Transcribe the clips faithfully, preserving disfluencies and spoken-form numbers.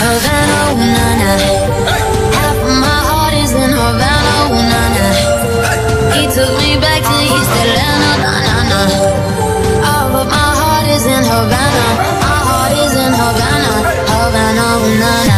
Havana, ooh, na, na. Half of my heart is in Havana, ooh, na, na. He took me back to East Atlanta, na, na, na. Oh, but my heart is in Havana. My heart is in Havana, Havana, ooh, na, na.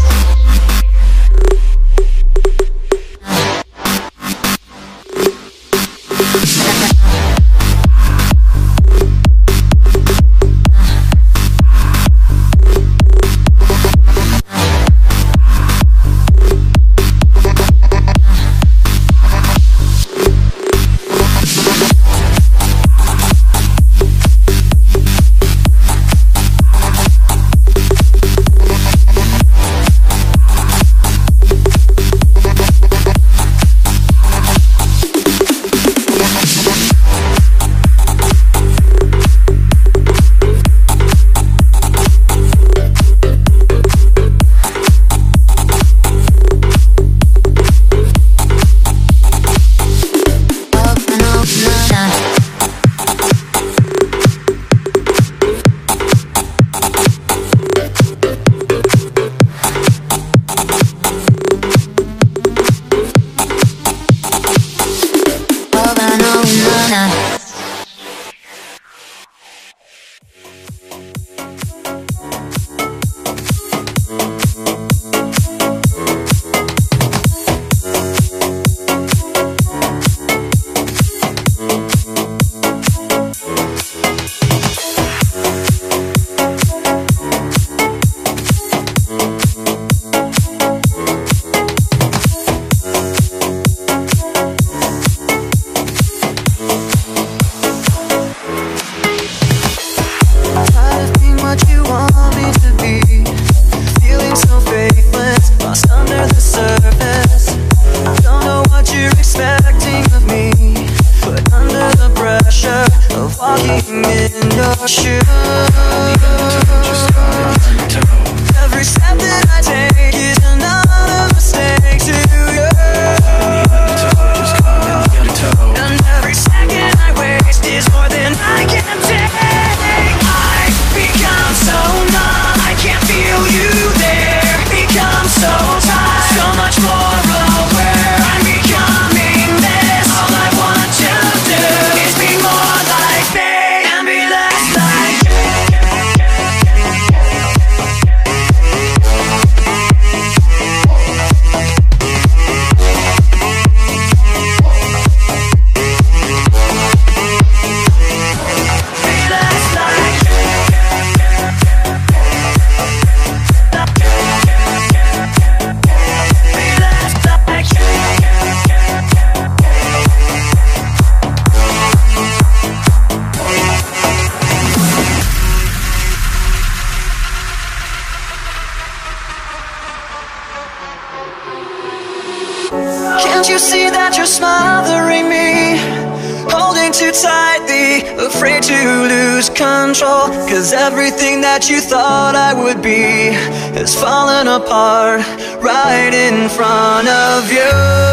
Can't you see that you're smothering me? Holding too tightly, afraid to lose control. Cause everything that you thought I would be has fallen apart right in front of you.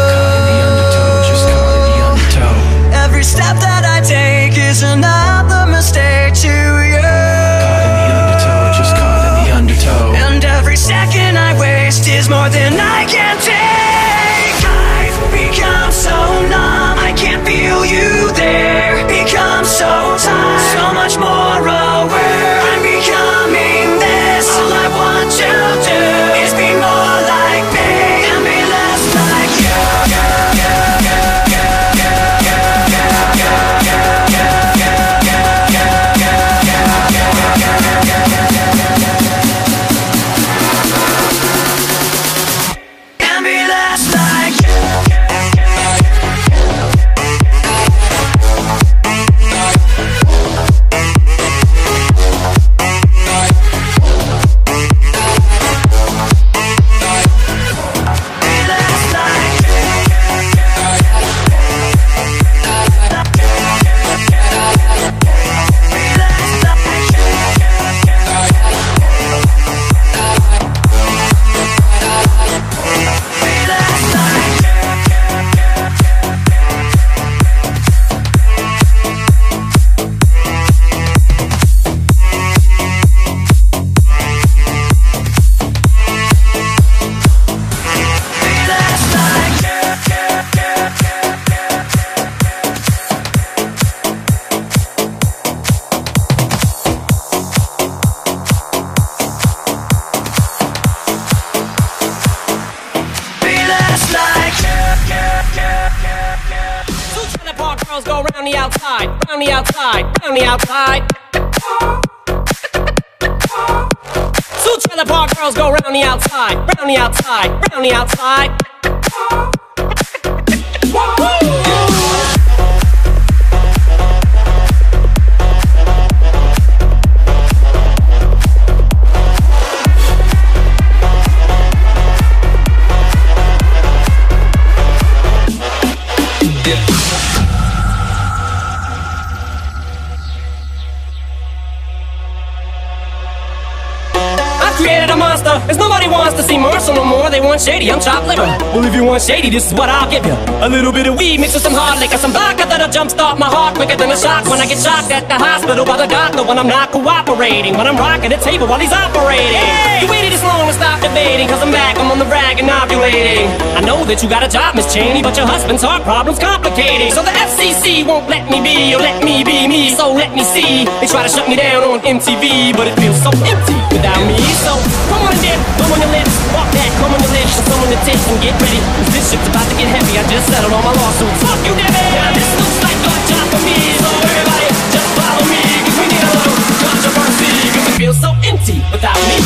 Every step that I take is another mistake to you. And every second I waste is more than I can take. I've become so numb, I can't feel you there. Become so tired, so much more aware. I'm becoming this. All I want to do is be more like me and be less like you. And be girls go round the outside, round the outside, round the outside. Two trailer park girls go round the outside, round the outside, round the outside. Created a monster, as nobody wants to see Marshall no more. They want shady, I'm chopped liver. Well, if you want shady, this is what I'll give you. A little bit of weed mixed with some hard liquor, some vodka that'll jumpstart my heart quicker than a shock when I get shocked at the hospital by the doctor when I'm not cooperating, when I'm rocking the table while he's operating. Hey! You waited this long to stop debating, cause I'm back, I'm on the rag and ovulating. I know that you got a job, Miss Cheney, but your husband's heart problem's complicating. So the F C C won't let me be, or let me be me, so let me see. They try to shut me down on M T V, but it feels so empty without me. So come on and dip, come on your lips, walk that, come on your lips, show someone the tips and get ready, cause this shit's about to get heavy. I just settled all my lawsuits. Fuck you, Debbie! Now this looks like a job for me, so everybody just follow me, cause we need a little controversy, cause it feels so empty without me.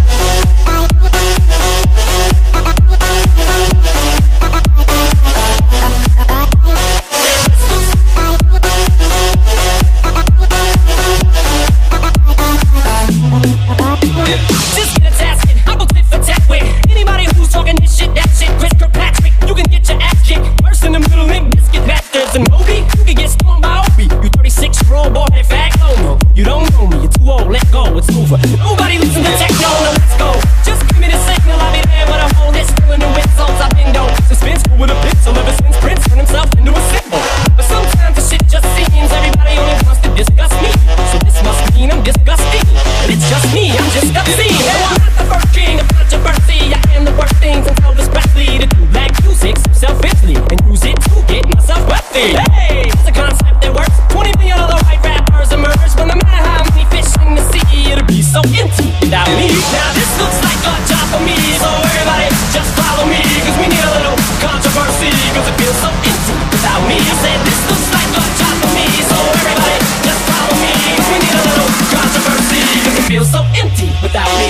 Nobody listen to techno, no, let's go. Just give me the signal, I'll be there with a whole list filling the insults I've been dope. Suspenseful with a pencil ever since Prince turned himself into a symbol. But sometimes the shit just seems everybody only wants to discuss me. So this must mean I'm disgusting. But it's just me, I'm just obscene. No, I'm not the first king of controversy. I am the worst things and tell this Presley to do black music so selfishly and use it to get myself wealthy. Hey, it's a concept that works. twenty million other white rappers emerge, but no matter how many fish in the sea, it'll be so empty without me. Now this looks like a job for me, so everybody just follow me, cause we need a little controversy, cause it feels so empty without me. I said this looks like a job for me, so everybody just follow me, cause we need a little controversy, cause it feels so empty without me.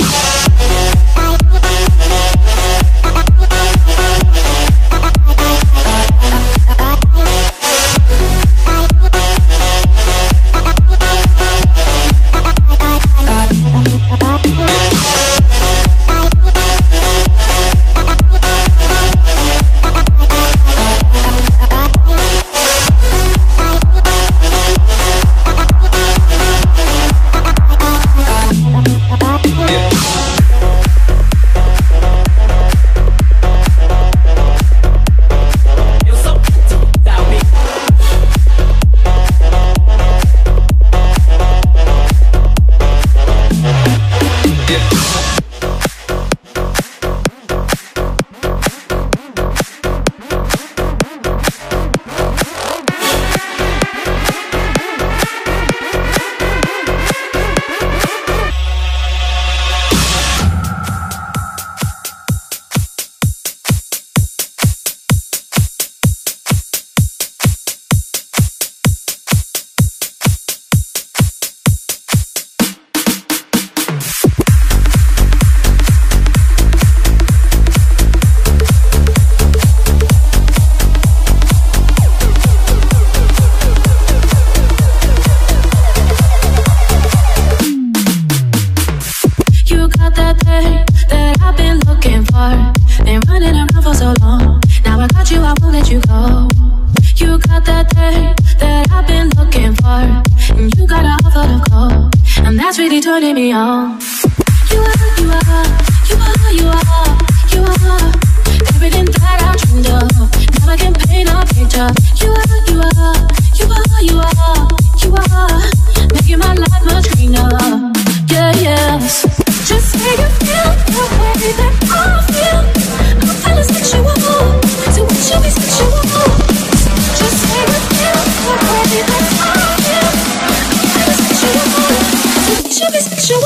Turning me on. You are, you are, you are, you are, you are everything that I dreamed of. Now I can paint a picture. You are, you are, you are, you are, you are making my life much greener. Yeah, yes. Just say you feel the way that I feel. I'm feeling sexual, so we should be sexual. Just say you feel the way that I feel. I'm feeling sexual. Should be sexual.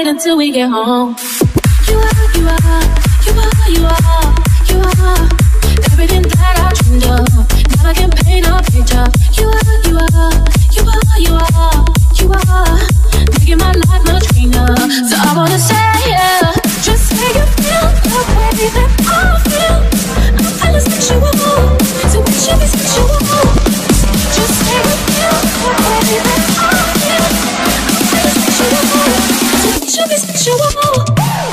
wait until we get home. You are, you are, you are, you are, you are everything that I dreamed of. Now I can paint a picture. You are, you are, you are, you are, you are making my life much greener. So I wanna say, yeah, just say you feel the way that I feel. I'm feeling sexual, so we should be sexual. Just say you feel the way that I feel. I'm feeling sexual, so we should be sexual.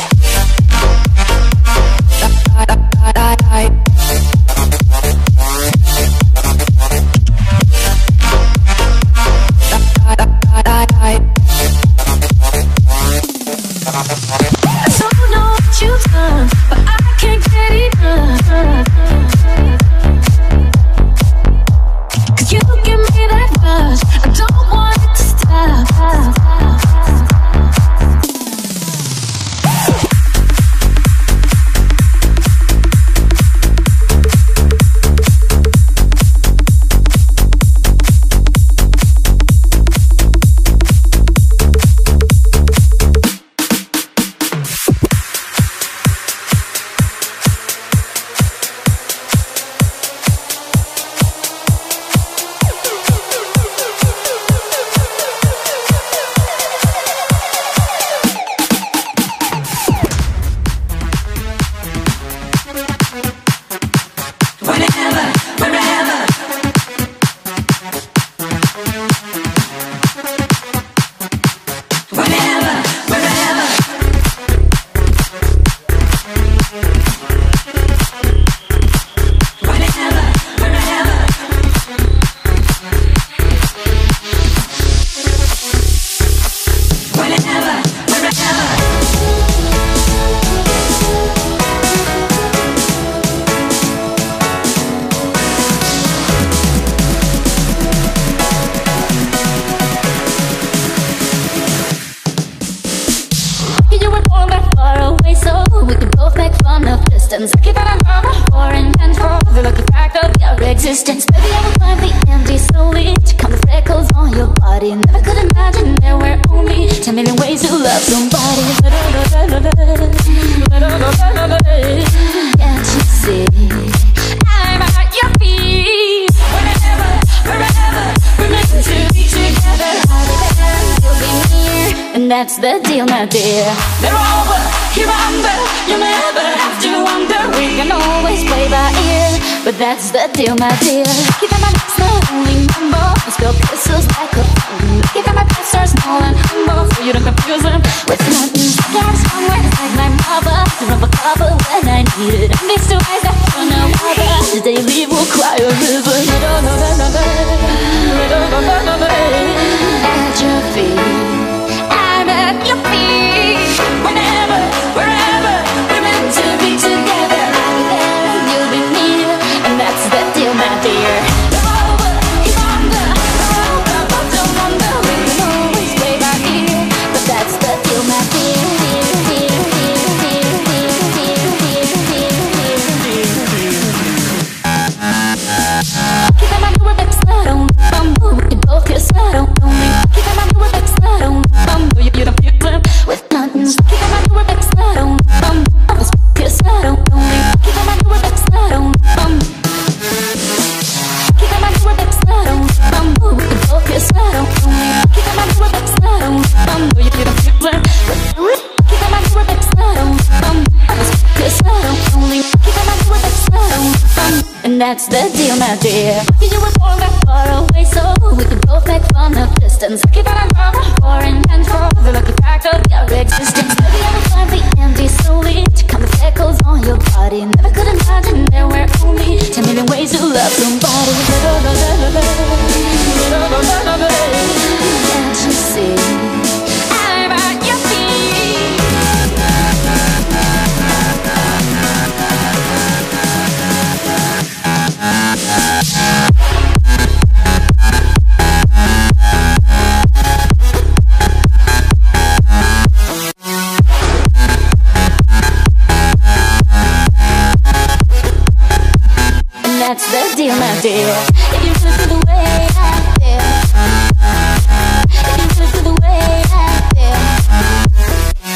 That's the deal, my dear. They're over, you're under. You never have to wonder. We can always play by ear, but that's the deal, my dear. Keep on my next lonely number. I spill kisses like a fountain. Keep on my pastors small and humble, so you don't confuse them with nothing. Get somewhere like my mother, to rub a cover when I need it. And these two eyes that don't know whether the day leave will cry a river. At your feet, at your feet. Whenever, wherever, we're meant to be together. I'll be there and you'll be near, and that's the deal, my dear. You're over, you're under. You're over, but don't wonder. We can always play by ear, but that's the deal, my dear. Dear, dear, dear, dear, dear, dear, dear, dear, dear, dear. Keep on my new back slide on, bumble. We can both kiss slide on, only. Keep on my new back slide on, bumble. You, you don't feel them with nothing. Keep on my new back slide on, bumble. Let's kiss slide on, only. Keep on my new back slide on, bumble. Keep on my new back slide on, bumble. We can both kiss slide on, only. Keep on my new back slide on, bumble. You, you don't feel them with. Keep on my new back slide on, bumble. Let's kiss slide on, only. Keep on my new back slide on, bumble. And that's the deal, my dear. You were born that far away, so we could both make fun of distance. Keep on our foreign control, the lucky fact of your existence. Maybe I will find the empty slowly to count the freckles on your body. Never could imagine there were only ten million ways to love somebody. Can't you see? I'm at your feet. That's the deal, my dear. If you feel the way I feel, if you feel the way I feel,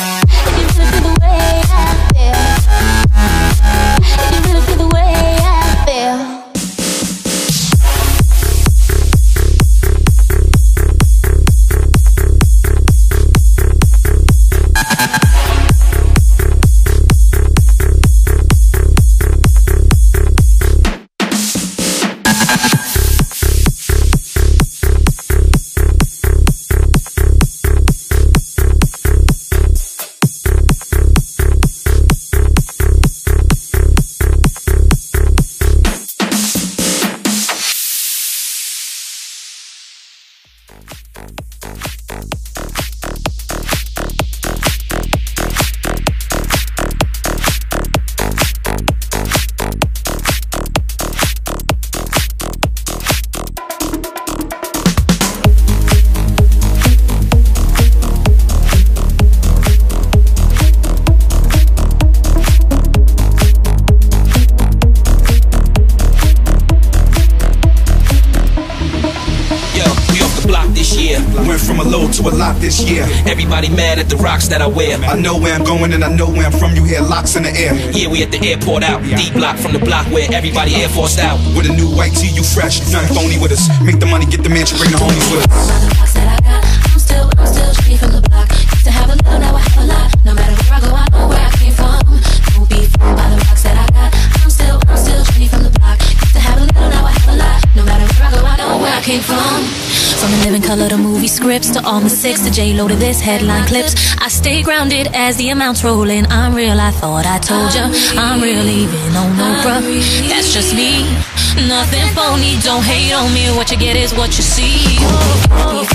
this year. Everybody mad at the rocks that I wear. I know where I'm going and I know where I'm from. You hear locks in the air. Yeah, we at the airport out. D block from the block where everybody Air Forced out. With a new white tee, you fresh, nothing phony with us. Make the money, get the mansion, bring the homies with us. By the rocks that I got, I'm still, I'm still Jenny from the block. Used to have a little, now I have a lot. No matter where I go, I know where I came from. Don't be fooled by the rocks that I got. I'm still, I'm still Jenny from the block. Used to have a little, now I have a lot. No matter where I go, I know where I came from. From the living color to movie scripts to all the six to J-Lo to this headline clips, I stay grounded as the amounts roll in. I'm real, I thought I told ya. I'm real even on Oprah. That's just me, nothing phony. Don't hate on me, what you get is what you see. Oh,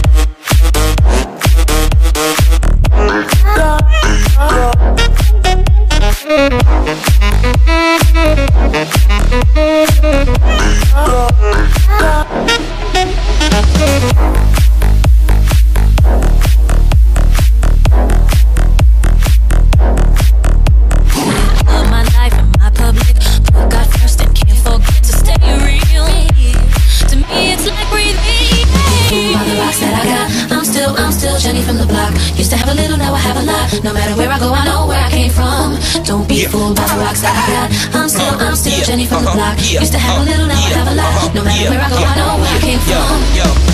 no matter where I go, I know where I came from. Don't be fooled by the rocks that I got. I'm still, I'm still Jenny from the block. Used to have a little, now I have a lot. No matter where I go, I know where I came from.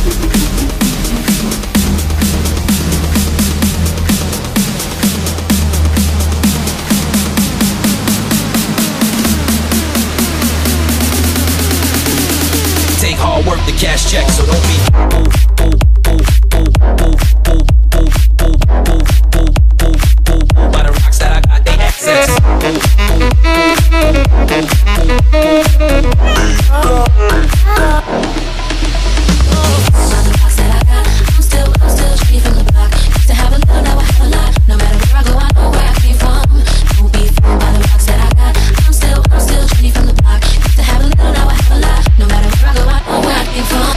Take hard work to cash checks, so don't be ooh, ooh, ooh, ooh, ooh, ooh, ooh, ooh, ooh, ooh, ooh, ooh, by the rocks that I got, they access. Ooh, ooh, ooh, ooh, ooh, ooh, ooh. By the rocks that I got, I'm still, I'm still Jenny from the block. Used to have a little, now I have a lot. No matter where I go, I know where I came from. Don't be fooled by the rocks that I got. I'm still, I'm still Jenny from the block. Used to have a little, now I have a lot. No matter where I go, I know where I came from.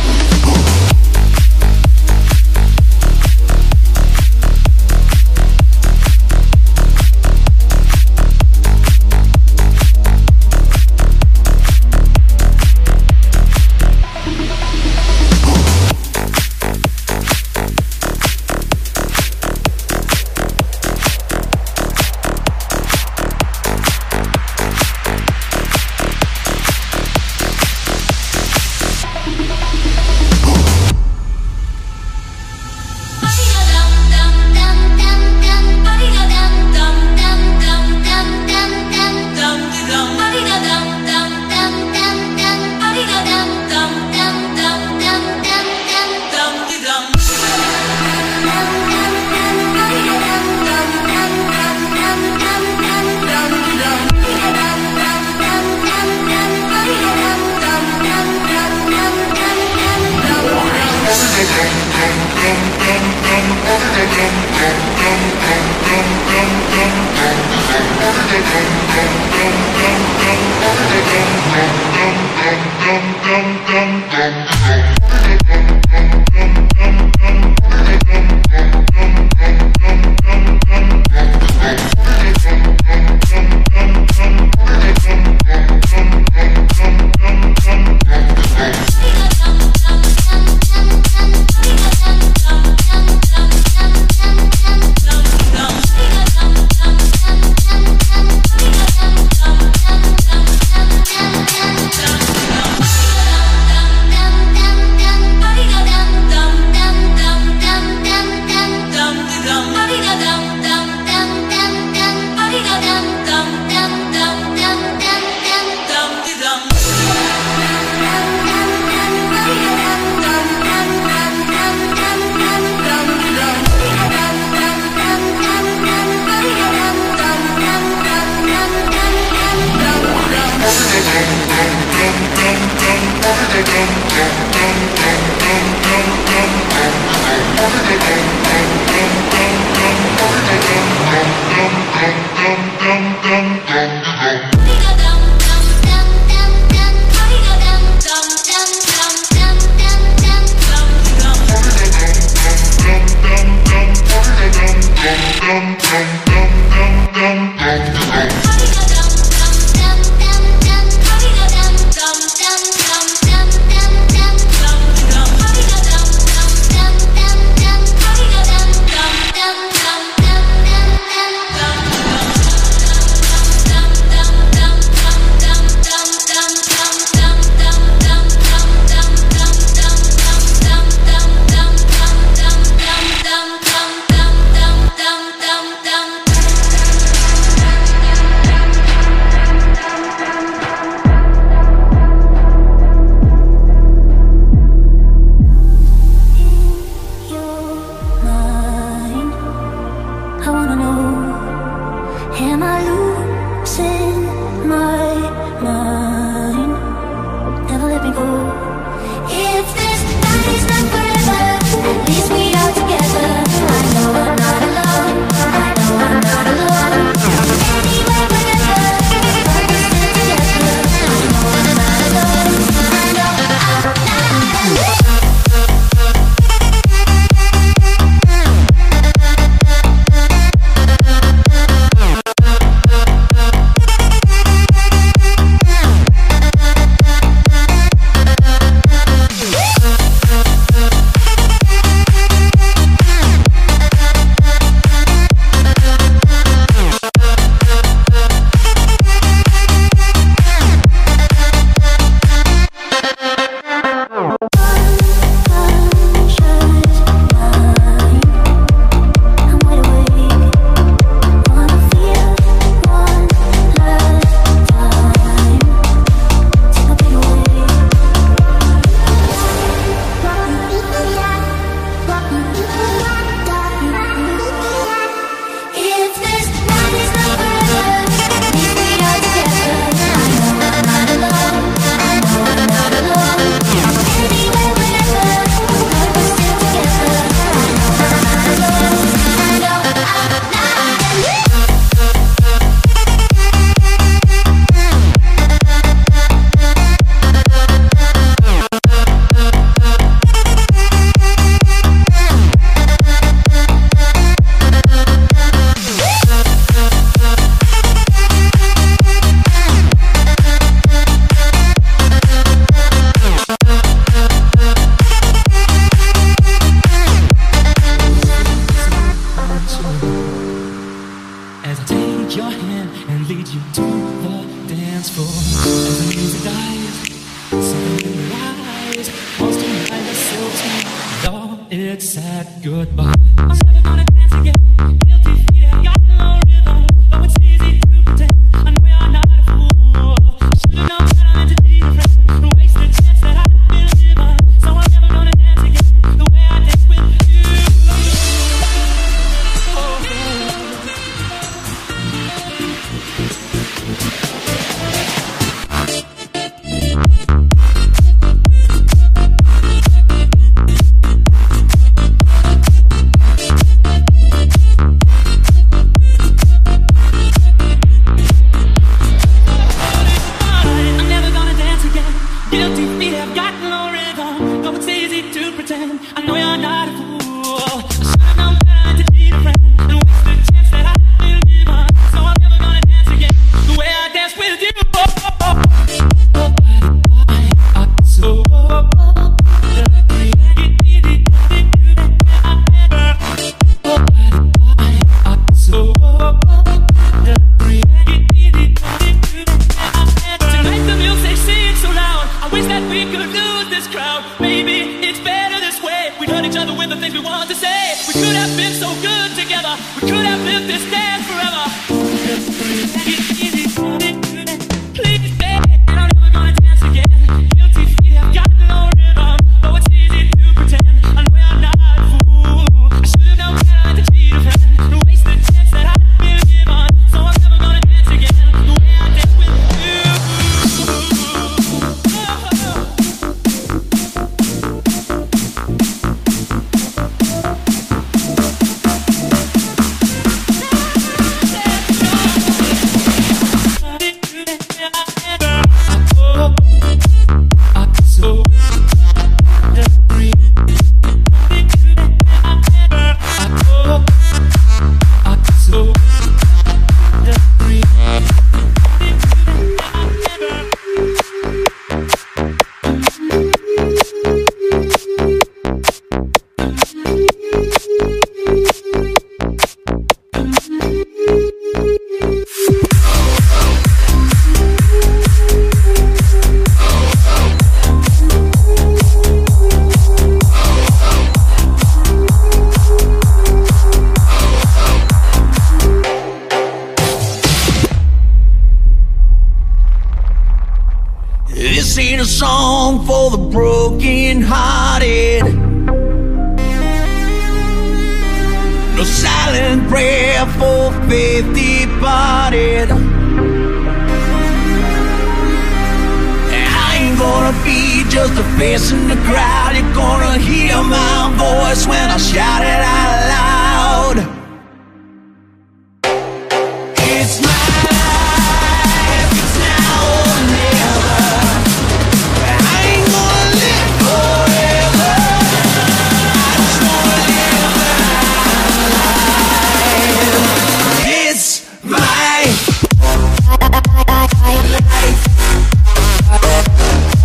to the dance floor. As the music dies, something in your eyes wants to remind myself to y'all, it's sad goodbye. I'm never gonna dance again. Guilty feet have got no rhythm, though it's easy to pretend. I know you're not a fool. I should've known better than to be your friend and waste the chance that I've been given. So I'm never gonna dance again the way I dance with you.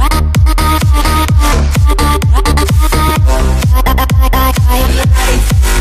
Life.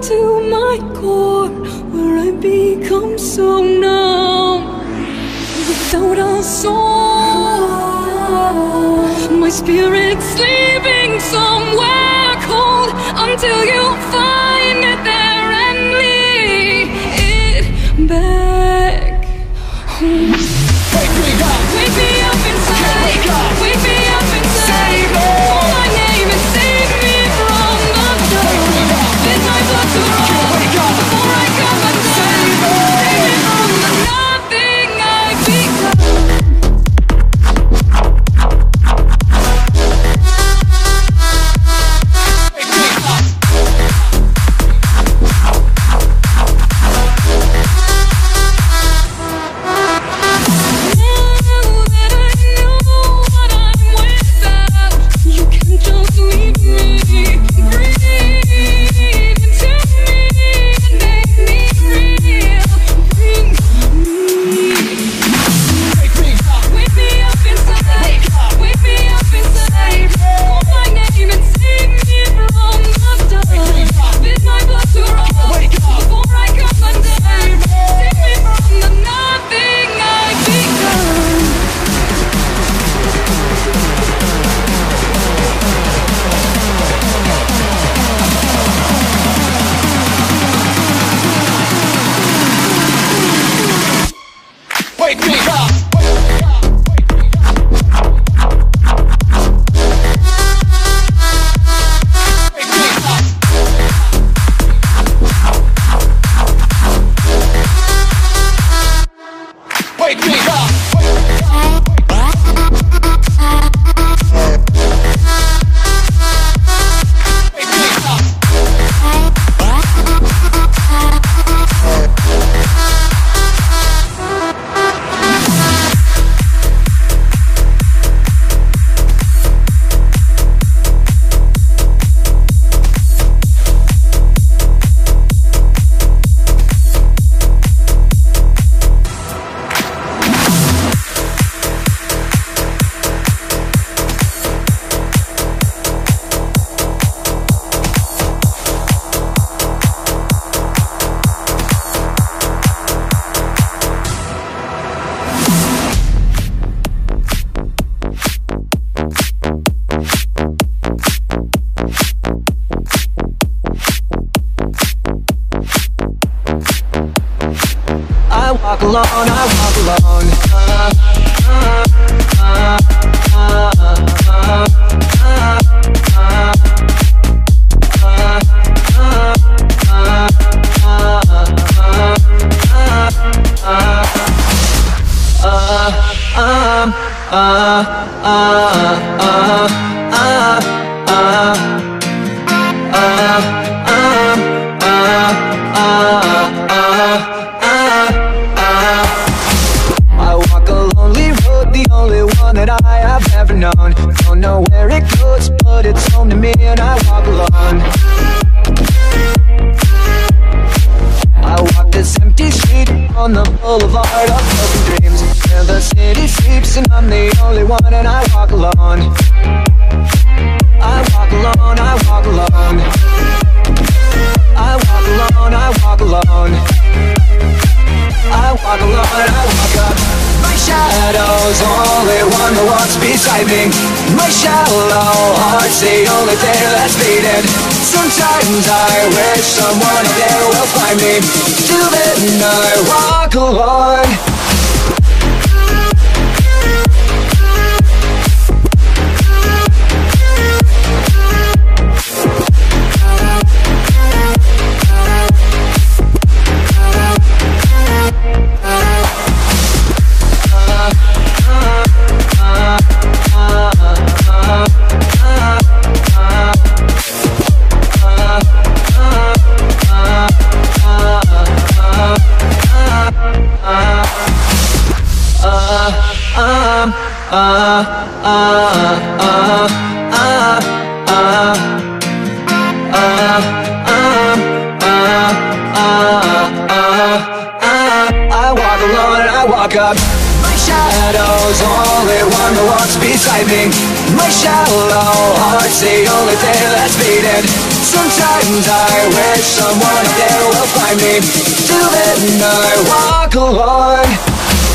to my core, where I become so numb. Without a soul, my spirit's sleeping somewhere cold, until you find it there and lead it back home. Wake me up, Wake me up inside, wake up, wake me up inside. save me. Call my name and save me from the dark. Bid my blood to run wake up, before I come undone. Save me from the nothing I've become. Wake me up. Wake me up. I walk alone, I walk alone. Uh, uh, uh, uh, uh, I walk a lonely road, the only one that I have ever known. Don't know where it goes, but it's home to me, and I walk alone. I walk this empty street on the boulevard of broken dreams, where the city sleeps and I'm the only one, and I walk alone. I walk alone, I walk alone. I walk alone, I walk alone. I walk alone, I walk up. My shadow's the only one that walks beside me. My shallow heart's the only thing that's beating. Sometimes I wish someone out there will find me. Till then I walk alone. I walk alone and I walk up. My shadows only wonder what's beside me. My shallow heart's the only thing that's beating. Sometimes I wish someone up there will find me. Till then I walk alone.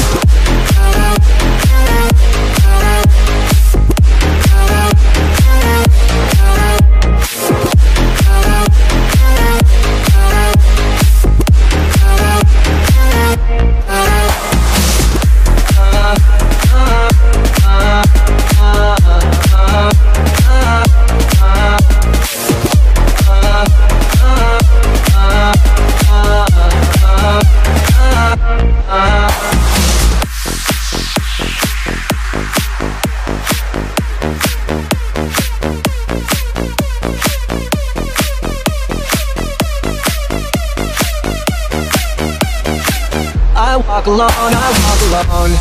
I walk alone, I walk alone.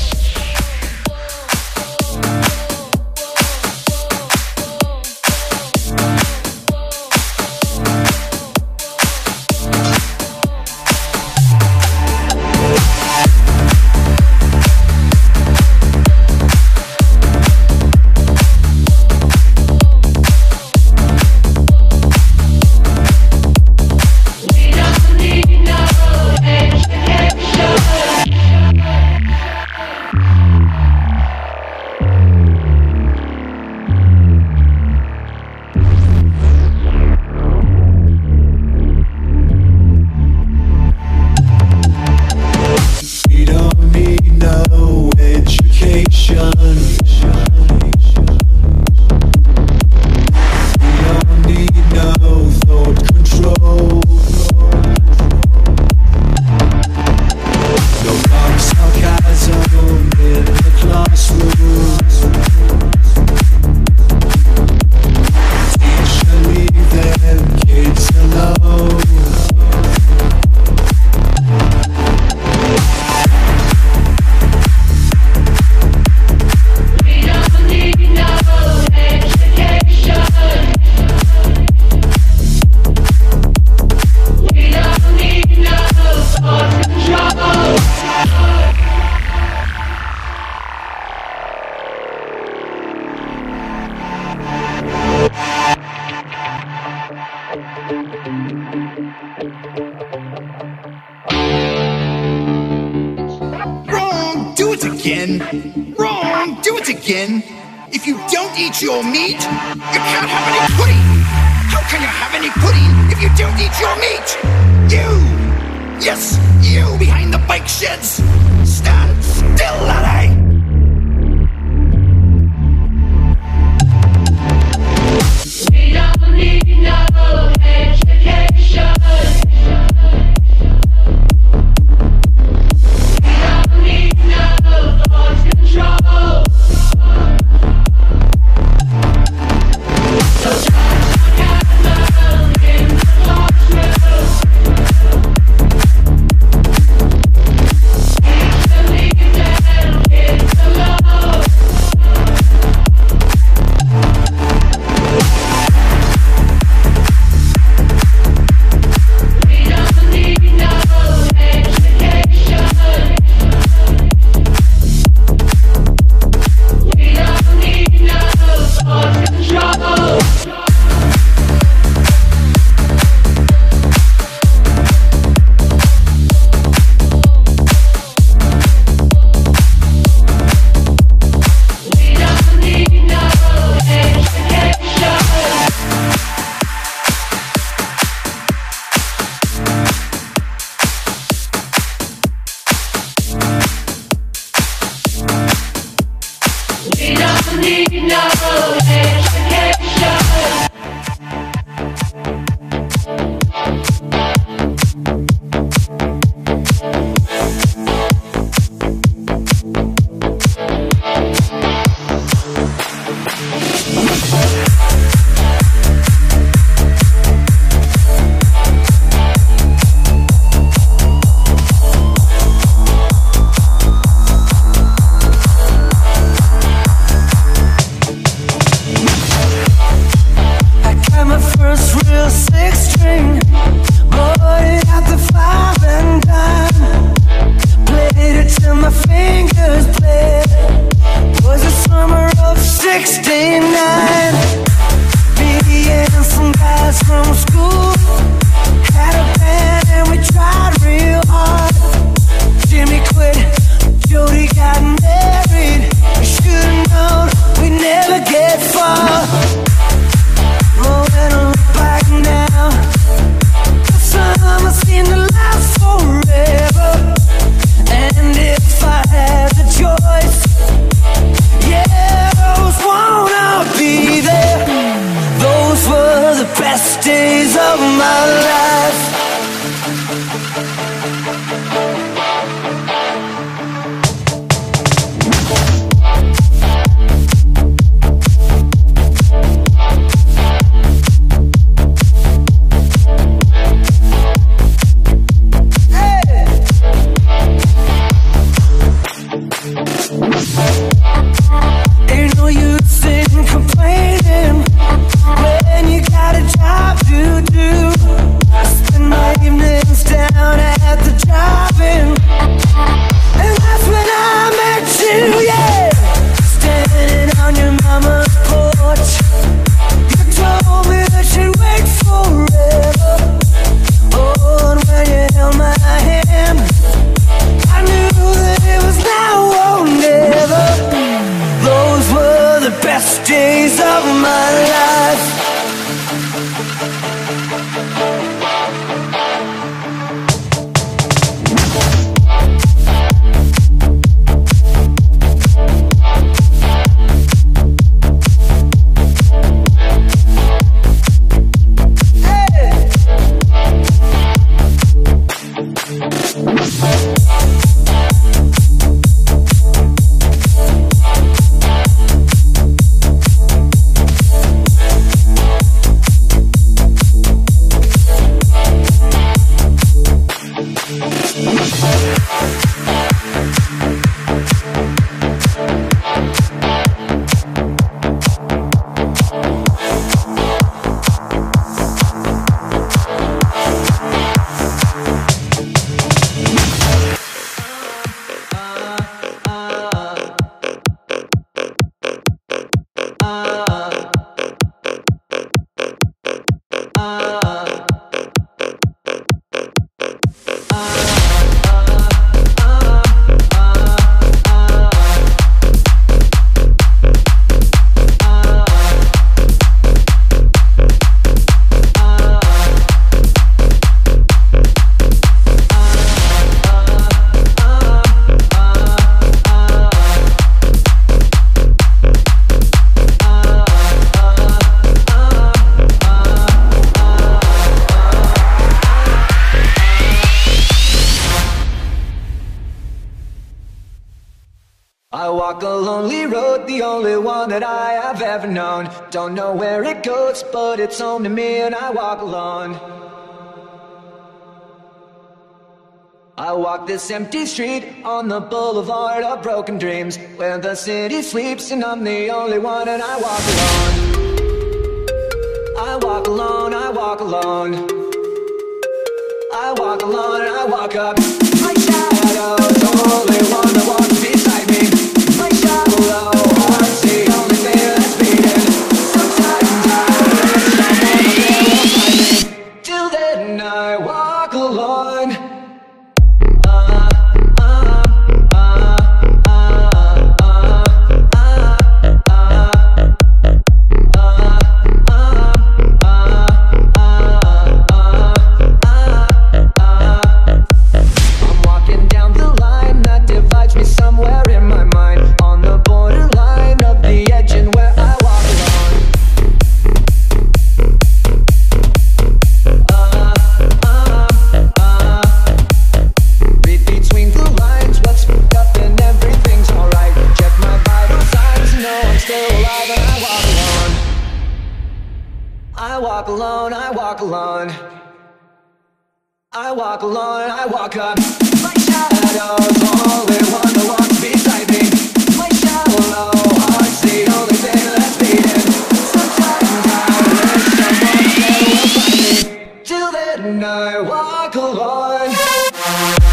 Wrong! Do it again! Wrong! Do it again! If you don't eat your meat, you can't have any pudding! How can you have any pudding if you don't eat your meat? You! Yes, you behind the bike sheds! Stand still, laddie! We don't need no education. We don't need no thought control. So just sarcasm in the classroom. Teach the leader. walk a lonely road, the only one that I have ever known. Don't know where it goes, but it's home to me, and I walk alone. I walk this empty street on the boulevard of broken dreams, where the city sleeps and I'm the only one, and I walk alone. I walk alone, I walk alone. I walk alone and I walk up. My shadow's the only one that walks beside me. My shallow heart's the only thing that's beating. Sometimes I wish someone up there will find me. Till then I walk alone. I walk alone, I walk alone. I walk alone, I walk up. My shadow's the only one that walks beside me. My shallow heart's the only thing that's beating. Sometimes I wish someone there will find me. Till then I walk alone.